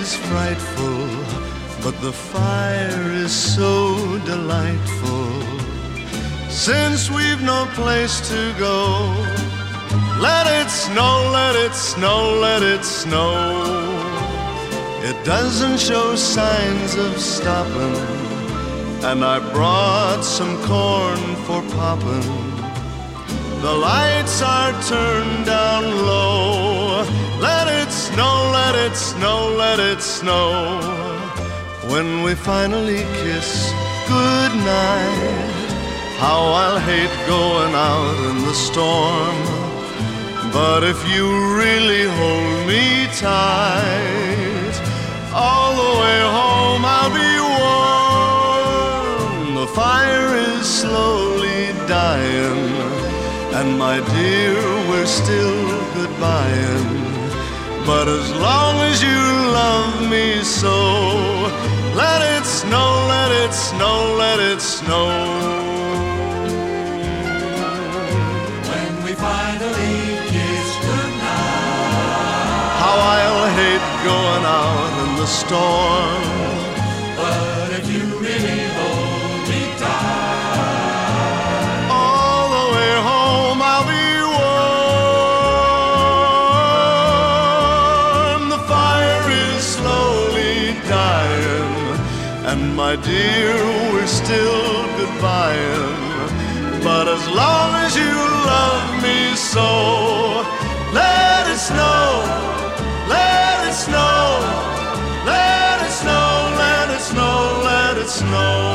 is frightful, but the fire is so delightful. Since we've no place to go, let it snow, let it snow, let it snow. It doesn't show signs of stopping, and I brought some corn for popping. The lights are turned down low. Let it snow, let it snow, let it snow. When we finally kiss goodnight, how I'll hate going out in the storm. But if you really hold me tight, all the way home I'll be warm. The fire is slowly dying, and my dear, we're still goodbying. But as long as you love me so, let it snow, let it snow, let it snow. When we finally kiss goodnight, how I'll hate going out in the storm. but if you really hold me tight, All the way home I'll be warm. The fire is slowly dying, and my dear, we're still goodbying. But as long as you love me so, let it snow, let it snow, let it snow, let it snow, let it snow.